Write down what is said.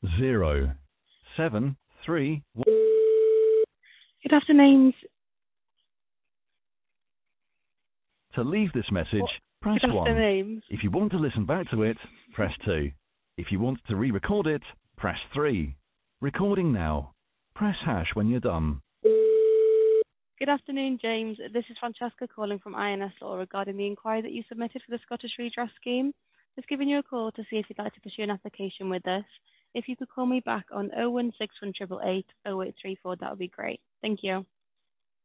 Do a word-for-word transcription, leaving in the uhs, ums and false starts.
zero seven three one. Good afternoon. To leave this message, What? press Good one. afternoon. If you want to listen back to it, press two. If you want to re-record it, press three. Recording now. Press hash when you're done. Good afternoon, James. This is Francesca calling from I N S Law regarding the inquiry that you submitted for the Scottish Redress Scheme. Just giving you a call to see if you'd like to pursue an application with us. If you could call me back on oh one six one eight eight eight oh eight three four, that would be great. Thank you.